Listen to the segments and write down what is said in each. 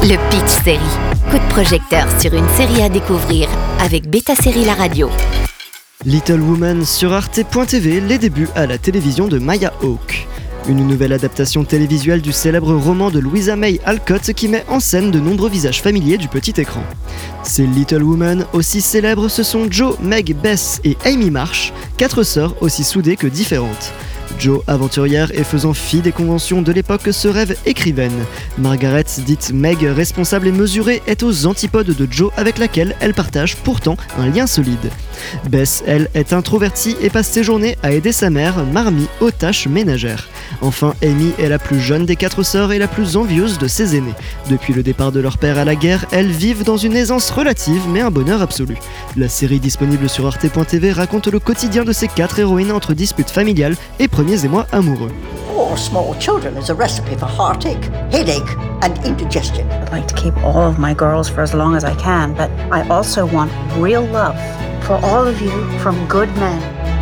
Le Pitch Série. Coup de projecteur sur une série à découvrir avec Beta Série La Radio. Little Woman sur Arte.tv, les débuts à la télévision de Maya Hawke. Une nouvelle adaptation télévisuelle du célèbre roman de Louisa May Alcott qui met en scène de nombreux visages familiers du petit écran. Ces Little Women aussi célèbres, ce sont Jo, Meg, Bess et Amy Marsh, 4 sœurs aussi soudées que différentes. Jo, aventurière et faisant fi des conventions de l'époque, se rêve écrivaine. Margaret, dite Meg, responsable et mesurée, est aux antipodes de Jo avec laquelle elle partage pourtant un lien solide. Bess, elle, est introvertie et passe ses journées à aider sa mère, Marmee, aux tâches ménagères. Enfin, Amy est la plus jeune des 4 sœurs et la plus envieuse de ses aînés. Depuis le départ de leur père à la guerre, elles vivent dans une aisance relative mais un bonheur absolu. La série disponible sur Arte.tv raconte le quotidien de ces 4 héroïnes entre disputes familiales et premiers émois amoureux. For small children is a recipe for heartache, headache and indigestion. I'd like to keep all of my girls for as long as I can, but I also want real love for all of you from good men.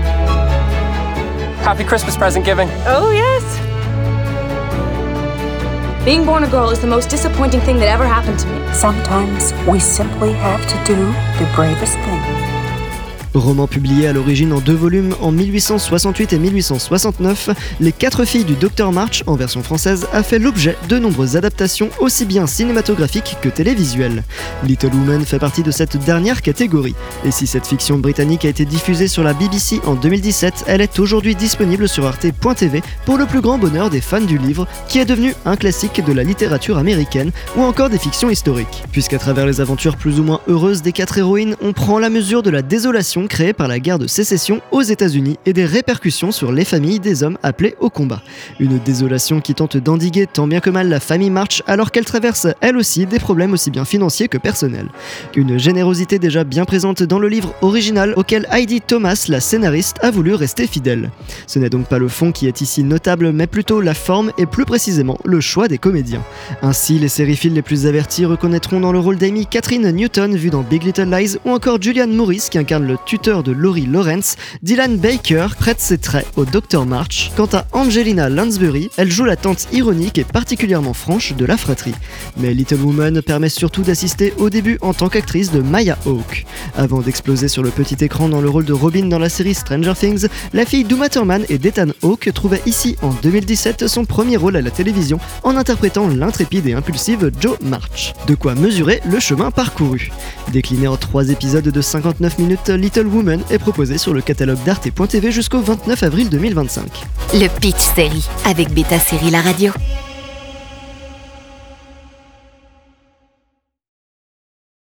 Happy Christmas present giving. Oh, yes. Being born a girl is the most disappointing thing that ever happened to me. Sometimes we simply have to do the bravest thing. Roman publié à l'origine en 2 volumes en 1868 et 1869, Les 4 filles du Dr March, en version française, a fait l'objet de nombreuses adaptations aussi bien cinématographiques que télévisuelles. Little Woman fait partie de cette dernière catégorie, et si cette fiction britannique a été diffusée sur la BBC en 2017, elle est aujourd'hui disponible sur Arte.tv pour le plus grand bonheur des fans du livre, qui est devenu un classique de la littérature américaine, ou encore des fictions historiques. Puisqu'à travers les aventures plus ou moins heureuses des 4 héroïnes, on prend la mesure de la désolation créée par la guerre de sécession aux États-Unis et des répercussions sur les familles des hommes appelés au combat. Une désolation qui tente d'endiguer tant bien que mal la famille March alors qu'elle traverse elle aussi des problèmes aussi bien financiers que personnels. Une générosité déjà bien présente dans le livre original auquel Heidi Thomas, la scénariste, a voulu rester fidèle. Ce n'est donc pas le fond qui est ici notable mais plutôt la forme et plus précisément le choix des comédiens. Ainsi, les sériphiles les plus avertis reconnaîtront dans le rôle d'Amy Catherine Newton vue dans Big Little Lies ou encore Julianne Morris qui incarne le tuteur de Laurie Lawrence. Dylan Baker prête ses traits au Dr March. Quant à Angelina Lansbury, elle joue la tante ironique et particulièrement franche de la fratrie. Mais Little Woman permet surtout d'assister au début en tant qu'actrice de Maya Hawke. Avant d'exploser sur le petit écran dans le rôle de Robin dans la série Stranger Things, la fille d'Uma Thurman et d'Ethan Hawke trouvait ici en 2017 son premier rôle à la télévision en interprétant l'intrépide et impulsive Jo March. De quoi mesurer le chemin parcouru. Décliné en 3 épisodes de 59 minutes, Little Woman est proposé sur le catalogue d'Arte.tv jusqu'au 29 avril 2025. Le Pitch Série avec Beta Série La Radio.